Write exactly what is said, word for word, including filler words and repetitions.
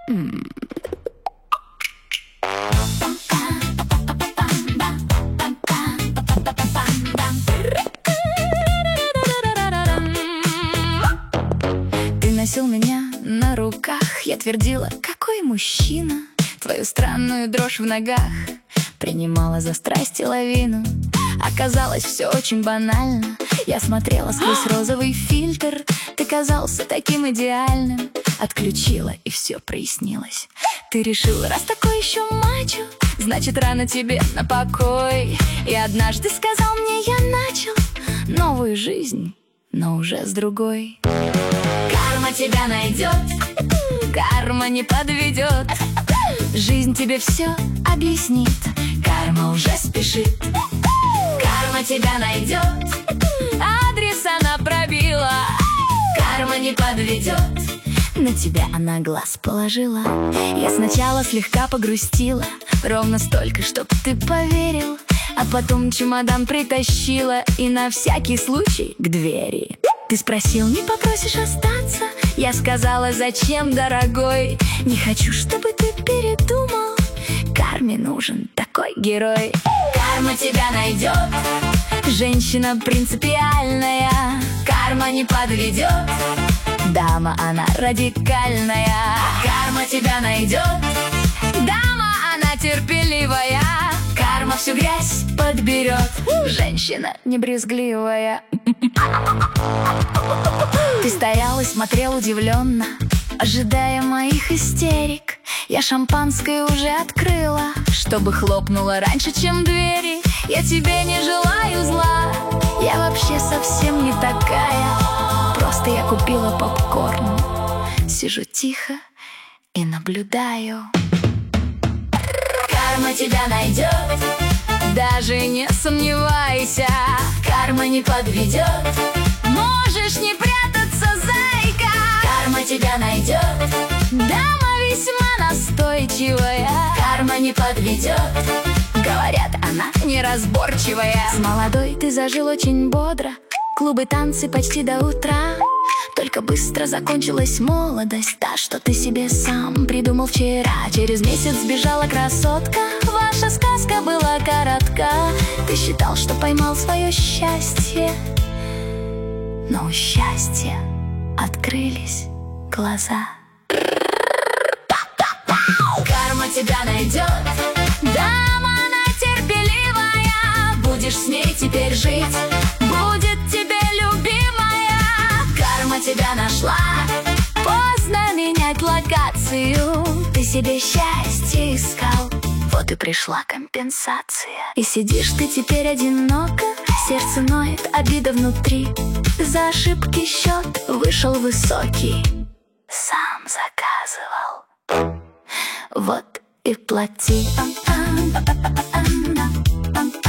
М. Ты носил меня на руках, я твердила, какой мужчина. Твою странную дрожь в ногах принимала за страсти лавину. Оказалось, все очень банально. Я смотрела сквозь розовый фильтр. Ты казался таким идеальным. Отключила, и все прояснилось. Ты решила, раз такой еще мачо, значит, рано тебе на покой. И однажды сказал мне, я начал новую жизнь, но уже с другой. Карма тебя найдет, карма не подведет. Жизнь тебе все объяснит, карма уже спешит. Карма тебя найдет, адрес она пробила. Карма не подведет, на тебя она глаз положила. Я сначала слегка погрустила, ровно столько, чтоб ты поверил. А потом чемодан притащила и на всякий случай к двери. Ты спросил, не попросишь остаться? Я сказала, зачем, дорогой? Не хочу, чтобы ты передумал. Карме нужен такой герой. Карма тебя найдет, женщина принципиальная. Карма не подведет, дама она радикальная. Карма тебя найдет, дама она терпеливая. Карма всю грязь подберет, женщина не брезгливая. Ты стоял и смотрел удивленно, ожидая моих истерик. Я шампанское уже открыла, чтобы хлопнуло раньше, чем двери. Я тебе не желаю зла, я вообще совсем не такая. Просто я купила попкорн, сижу тихо и наблюдаю. Карма тебя найдет, даже не сомневайся. Карма не подведет, можешь не прятаться, зайка. Карма тебя найдет, дама весьма настойчивая. Карма не подведет, говорят, она неразборчивая. С молодой ты зажил очень бодро, клубы, танцы почти до утра. Только быстро закончилась молодость, та, что ты себе сам придумал вчера. Через месяц сбежала красотка, ваша сказка была коротка. Ты считал, что поймал свое счастье, но у счастья открылись глаза. Карма тебя найдет, дама она терпеливая. Будешь с ней теперь жить, будет тебе любимая. Карма тебя нашла, поздно менять локацию. Ты себе счастье искал, вот и пришла компенсация. И сидишь ты теперь одиноко, сердце ноет, обида внутри. За ошибки счет вышел высокий, сам заказывал, вот и плати.